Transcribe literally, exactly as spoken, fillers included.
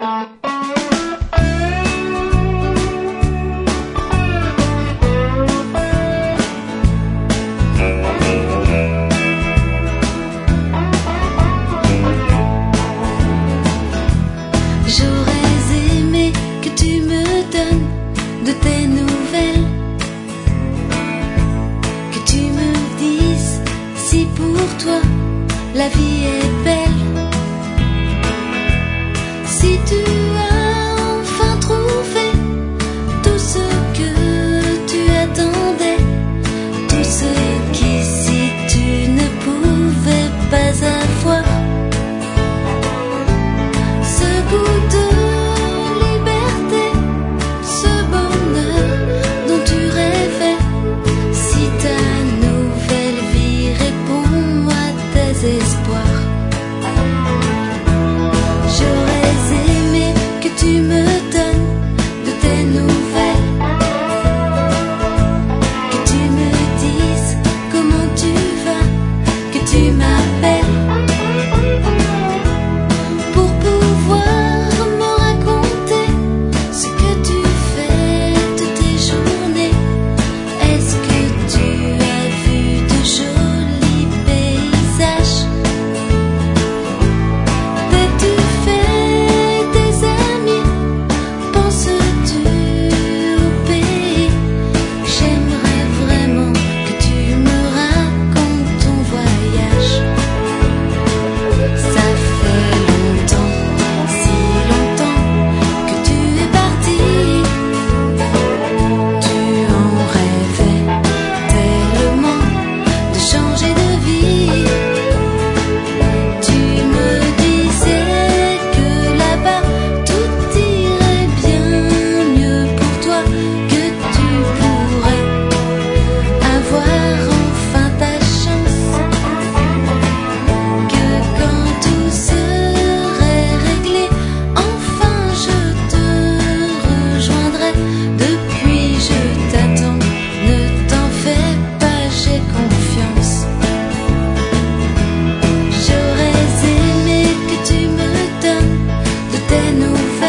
J'aurais aimé que tu me donnes de tes nouvelles, que tu me dises si pour toi la vie est belle, si tu as enfin trouvé tout ce que tu attendais, tout ce qu'ici tu ne pouvais pas avoir. Ce goût de liberté, ce bonheur dont tu rêvais, si ta nouvelle vie répond à tes espoirs. J'aurais aimé que tu me donnes de tes nouvelles, que tu me dises comment tu vas, que tu m'appelles, pour pouvoir me raconter ce que tu fais de tes journées. Est-ce que tu as vu de jolis paysages? T'as-tu fait des amis? Penses-tu au pays? J'aimerais vraiment que tu me racontes ton voyage. Ça fait longtemps, si longtemps que tu es parti. Tu en rêvais tellement de changer de vie. Tu me disais que là-bas tout irait bien mieux pour toi, que tu pourrais avoir enfin ta chance, que quand tout serait réglé, enfin je te rejoindrai. Depuis je t'attends, ne t'en fais pas, j'ai confiance. J'aurais aimé que tu me donnes de tes nouvelles,